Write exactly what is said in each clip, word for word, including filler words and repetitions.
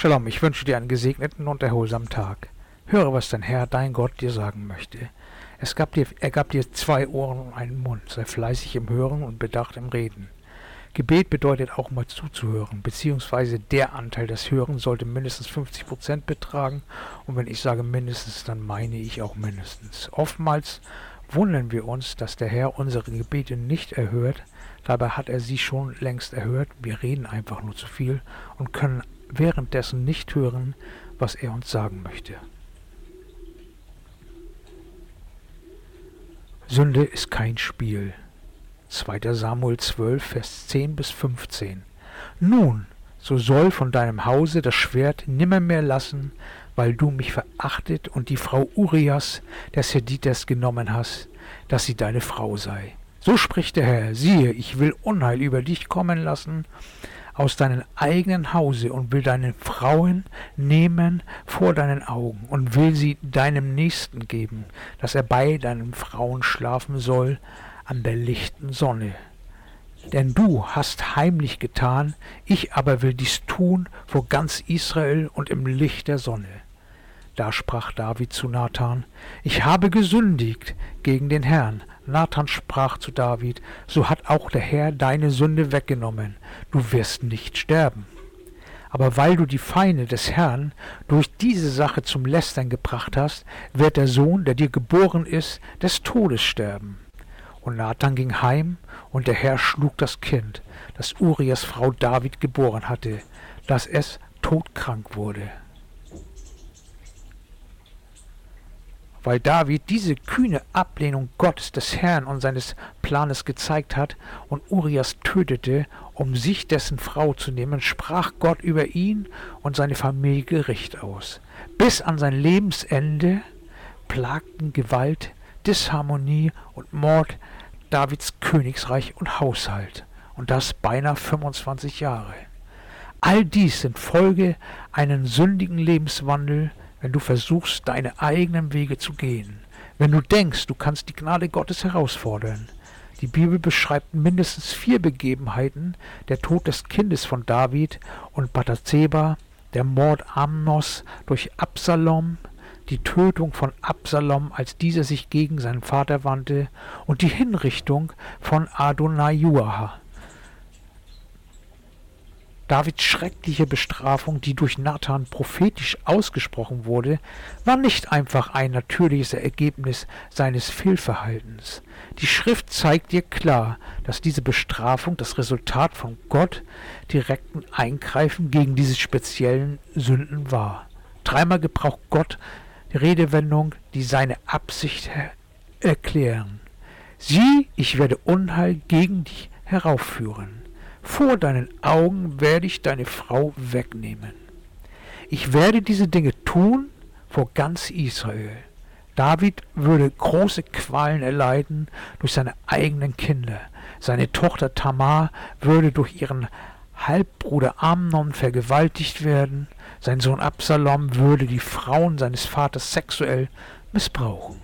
Shalom, ich wünsche dir einen gesegneten und erholsamen Tag. Höre, was dein Herr, dein Gott, dir sagen möchte. Es gab dir, er gab dir zwei Ohren und einen Mund. Sei fleißig im Hören und bedacht im Reden. Gebet bedeutet auch mal zuzuhören, beziehungsweise der Anteil des Hörens sollte mindestens fünfzig Prozent betragen. Und wenn ich sage mindestens, dann meine ich auch mindestens. Oftmals wundern wir uns, dass der Herr unsere Gebete nicht erhört. Dabei hat er sie schon längst erhört. Wir reden einfach nur zu viel und können währenddessen nicht hören, was er uns sagen möchte. Sünde ist kein Spiel. zweiter Samuel zwölf, Vers zehn bis fünfzehn. Nun, so soll von deinem Hause das Schwert nimmermehr lassen, weil du mich verachtet und die Frau Urias, des Hethiters, genommen hast, dass sie deine Frau sei. So spricht der Herr, siehe, ich will Unheil über dich kommen lassen, aus deinem eigenen Hause und will deine Frauen nehmen vor deinen Augen und will sie deinem Nächsten geben, dass er bei deinen Frauen schlafen soll an der lichten Sonne. Denn du hast heimlich getan, ich aber will dies tun vor ganz Israel und im Licht der Sonne. Da sprach David zu Nathan, ich habe gesündigt gegen den Herrn. Nathan sprach zu David, so hat auch der Herr deine Sünde weggenommen, du wirst nicht sterben. Aber weil du die Feinde des Herrn durch diese Sache zum Lästern gebracht hast, wird der Sohn, der dir geboren ist, des Todes sterben. Und Nathan ging heim, und der Herr schlug das Kind, das Urias Frau David geboren hatte, dass es todkrank wurde. Weil David diese kühne Ablehnung Gottes, des Herrn und seines Planes gezeigt hat und Urias tötete, um sich dessen Frau zu nehmen, sprach Gott über ihn und seine Familie Gericht aus. Bis an sein Lebensende plagten Gewalt, Disharmonie und Mord Davids Königsreich und Haushalt, und das beinahe fünfundzwanzig Jahre. All dies sind Folge einen sündigen Lebenswandel, wenn du versuchst, deine eigenen Wege zu gehen, wenn du denkst, du kannst die Gnade Gottes herausfordern. Die Bibel beschreibt mindestens vier Begebenheiten: der Tod des Kindes von David und Bathseba, der Mord Amnos durch Absalom, die Tötung von Absalom, als dieser sich gegen seinen Vater wandte, und die Hinrichtung von Adonijah. Davids schreckliche Bestrafung, die durch Nathan prophetisch ausgesprochen wurde, war nicht einfach ein natürliches Ergebnis seines Fehlverhaltens. Die Schrift zeigt dir klar, dass diese Bestrafung das Resultat von Gott direkten Eingreifen gegen diese speziellen Sünden war. Dreimal gebraucht Gott die Redewendung, die seine Absicht erklären. Sieh, ich werde Unheil gegen dich heraufführen. Vor deinen Augen werde ich deine Frau wegnehmen. Ich werde diese Dinge tun vor ganz Israel. David würde große Qualen erleiden durch seine eigenen Kinder. Seine Tochter Tamar würde durch ihren Halbbruder Amnon vergewaltigt werden. Sein Sohn Absalom würde die Frauen seines Vaters sexuell missbrauchen.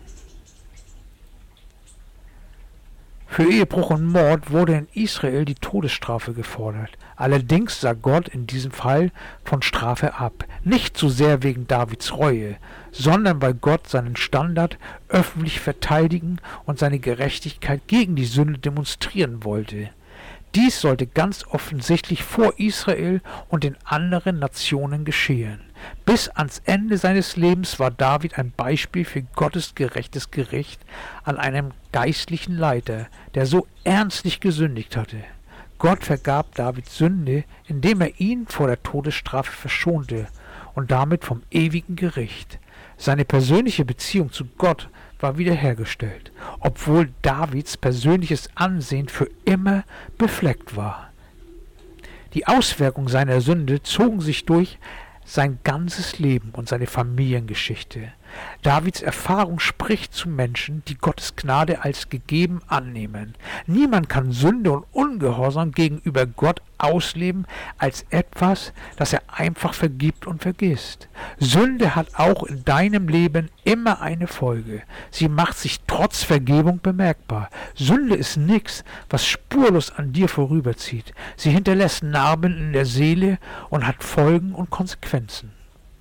Für Ehebruch und Mord wurde in Israel die Todesstrafe gefordert. Allerdings sah Gott in diesem Fall von Strafe ab. Nicht so sehr wegen Davids Reue, sondern weil Gott seinen Standard öffentlich verteidigen und seine Gerechtigkeit gegen die Sünde demonstrieren wollte. Dies sollte ganz offensichtlich vor Israel und den anderen Nationen geschehen. Bis ans Ende seines Lebens war David ein Beispiel für Gottes gerechtes Gericht an einem geistlichen Leiter, der so ernstlich gesündigt hatte. Gott vergab Davids Sünde, indem er ihn vor der Todesstrafe verschonte und damit vom ewigen Gericht. Seine persönliche Beziehung zu Gott war wiederhergestellt, obwohl Davids persönliches Ansehen für immer befleckt war. Die Auswirkungen seiner Sünde zogen sich durch sein ganzes Leben und seine Familiengeschichte. Davids Erfahrung spricht zu Menschen, die Gottes Gnade als gegeben annehmen. Niemand kann Sünde und Ungehorsam gegenüber Gott ausleben als etwas, das er einfach vergibt und vergisst. Sünde hat auch in deinem Leben immer eine Folge. Sie macht sich trotz Vergebung bemerkbar. Sünde ist nichts, was spurlos an dir vorüberzieht. Sie hinterlässt Narben in der Seele und hat Folgen und Konsequenzen.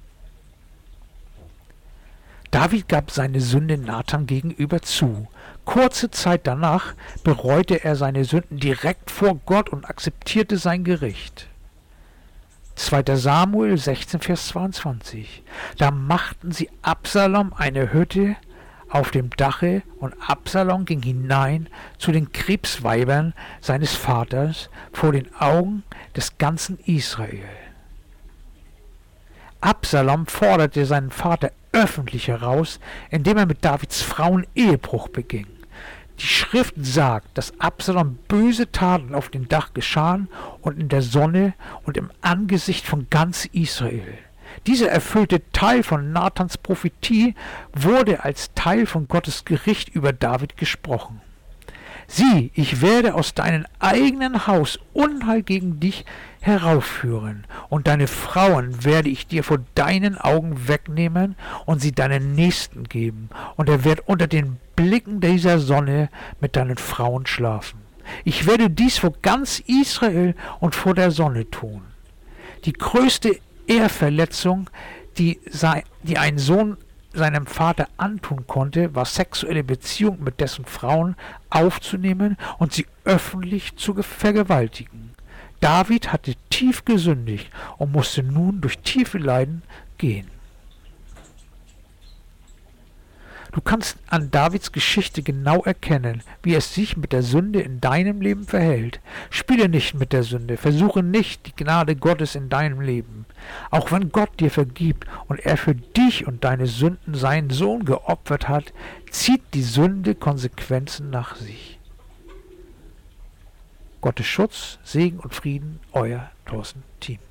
David gab seine Sünde Nathan gegenüber zu. Kurze Zeit danach bereute er seine Sünden direkt vor Gott und akzeptierte sein Gericht. zweiter Samuel sechzehn, Vers zweiundzwanzig. Da machten sie Absalom eine Hütte auf dem Dache, und Absalom ging hinein zu den Krebsweibern seines Vaters vor den Augen des ganzen Israel. Absalom forderte seinen Vater öffentlich heraus, indem er mit Davids Frauen Ehebruch beging. Die Schrift sagt, dass Absalom böse Taten auf dem Dach geschahen und in der Sonne und im Angesicht von ganz Israel. Dieser erfüllte Teil von Nathans Prophetie wurde als Teil von Gottes Gericht über David gesprochen. Sieh, ich werde aus deinem eigenen Haus Unheil gegen dich heraufführen, und deine Frauen werde ich dir vor deinen Augen wegnehmen und sie deinen Nächsten geben, und er wird unter den Blicken dieser Sonne mit deinen Frauen schlafen. Ich werde dies vor ganz Israel und vor der Sonne tun. Die größte Ehrverletzung, die, sei, die ein Sohn seinem Vater antun konnte, war sexuelle Beziehung mit dessen Frauen aufzunehmen und sie öffentlich zu vergewaltigen. David hatte tief gesündigt und musste nun durch tiefe Leiden gehen. Du kannst an Davids Geschichte genau erkennen, wie es sich mit der Sünde in deinem Leben verhält. Spiele nicht mit der Sünde, versuche nicht die Gnade Gottes in deinem Leben. Auch wenn Gott dir vergibt und er für dich und deine Sünden seinen Sohn geopfert hat, zieht die Sünde Konsequenzen nach sich. Gottes Schutz, Segen und Frieden, euer Thorsten Thiem.